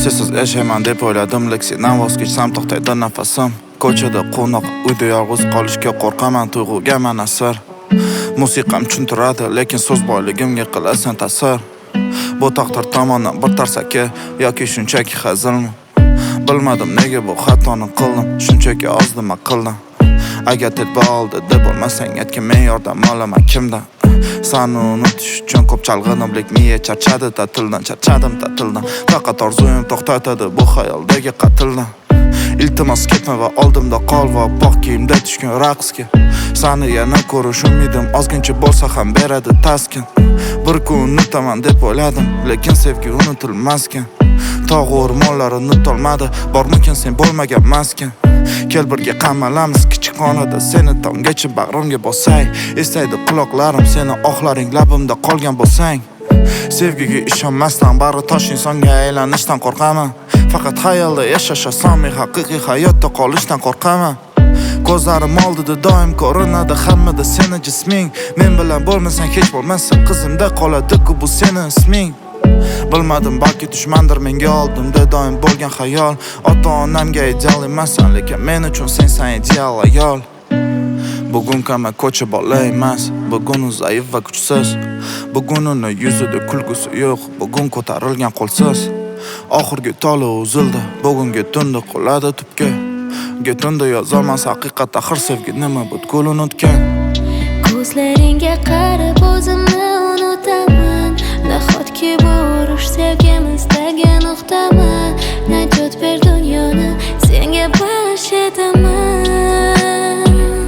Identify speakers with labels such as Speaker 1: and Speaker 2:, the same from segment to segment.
Speaker 1: Sessiz yashayman deb o'yladim, lek sendan voz kechsam to'xtaydi nafasim. Ko'chada qo'noq, uyda yolg'iz qolishga qo'rqaman, tuyg'uga man asir. Musiqam tushuntiradi, lekin so'z boyligimga qilasan ta'sir. Bu taqdir tomonidan bir tarsaki yoki shunchaki hazilmi? Bilmadim nega bu xatoni qildim, shunchaki ozdim aqldan. Agar tedbir oldi deb bo'lmasang aytgin, men yordam olaman kimdan? Sani unutish uchun ko'p chalg'idim, lek miya charchadi ta'tildan, charchadim ta'tildan. Faqat orzuyim to'xtatadi bu xayoldagi qatldan. Iltimos ketma va oldimda qol va oq kiyimda tushgan raqsga. Sani yana ko'rish umidim ozgincha bo'lsa ham beradi taskin. Bir kun unutaman deb o'yladim, lekin sevgi unutilmaskan. Tog' o'rmonlari unutolmadi, bormikin sen bo'lmagan maskan. Kel birga qamalamiz kichik xonada, seni tonggacha bag'rimga bosay. Eslaydi quloqlarim seni ohlaring labimda qolgan bo'lsang. Sevgiga ishonmasdan bari tosh insonga aylanishdan qo'rqaman. Faqat xayolda yashash oson, men haqiqiy hayotda qolishdan qo'rqaman. Ko'zlarim oldida doim ko'rinadi hammada seni jisming. Men bilan bo'lmasang hech bo'lmasa qizimda qoladi-ku bu seni isming. Bilmadim, balki dushmandir menga oldimda doim bo'lgan xayol. Ota-onamga ideal emassan, lekin men uchun sensan ideal ayol. Bugun kama ko'cha bola emas, bugun u zaif va kuchsiz. Bugun uni yuzida kulgusi yo'q, bugun ko'tarilgan qo'lsiz. Oxirgi toli uzildi, bugungi tunda qoladi tubga. Getunda yozolmas haqiqat, axir sevgi nima butkul unutgan.
Speaker 2: Ko'zlaringga qarab o'zimni unutaman. Nahotki bu urush sevgimizdagi nuqtami? Najot ber dunyoni senga bag'sh etaman.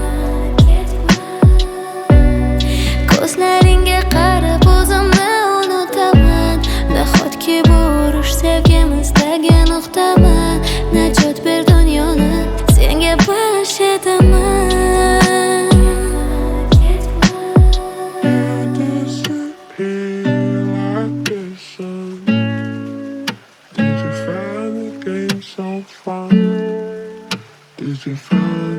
Speaker 2: Ko'zlaringga qarab o'zimni unutaman. Nahotki bu urush sevgimizdagi nuqtami? Najot ber dunyoni senga bag'sh etaman.
Speaker 3: Did you find